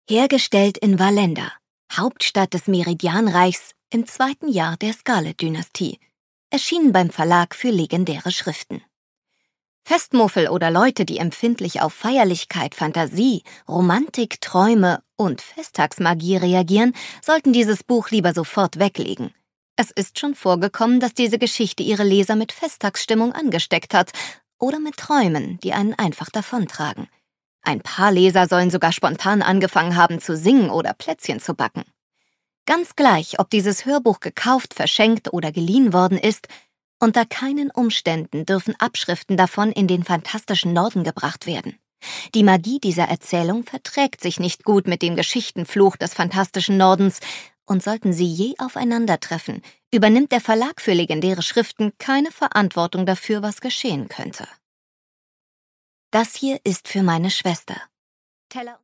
Hergestellt in Valenda, Hauptstadt des Meridianreichs im 2. Jahr der Scarlet-Dynastie, erschienen beim Verlag für legendäre Schriften. Festmuffel oder Leute, die empfindlich auf Feierlichkeit, Fantasie, Romantik, Träume und Festtagsmagie reagieren, sollten dieses Buch lieber sofort weglegen. Es ist schon vorgekommen, dass diese Geschichte ihre Leser mit Festtagsstimmung angesteckt hat oder mit Träumen, die einen einfach davontragen. Ein paar Leser sollen sogar spontan angefangen haben zu singen oder Plätzchen zu backen. Ganz gleich, ob dieses Hörbuch gekauft, verschenkt oder geliehen worden ist, unter keinen Umständen dürfen Abschriften davon in den fantastischen Norden gebracht werden. Die Magie dieser Erzählung verträgt sich nicht gut mit dem Geschichtenfluch des fantastischen Nordens, und sollten sie je aufeinandertreffen, übernimmt der Verlag für legendäre Schriften keine Verantwortung dafür, was geschehen könnte. Das hier ist für meine Schwester. Teller